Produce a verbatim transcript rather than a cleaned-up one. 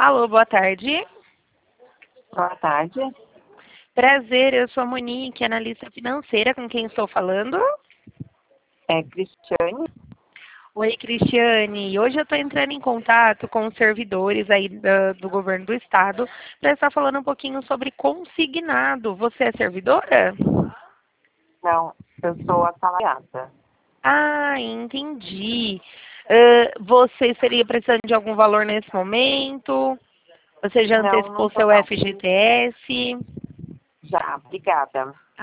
Alô, boa tarde. Boa tarde. Prazer, eu sou a Monique, analista financeira, com quem estou falando? É Cristiane. Oi, Cristiane. Hoje eu estou entrando em contato com os servidores aí da- do governo do estado para estar falando um pouquinho sobre consignado. Você é servidora? Não, eu sou assalariada. Ah, entendi. Ah, você estaria precisando de algum valor nesse momento? Você já Não, não antecipou tô seu não. F G T S? Já, obrigada.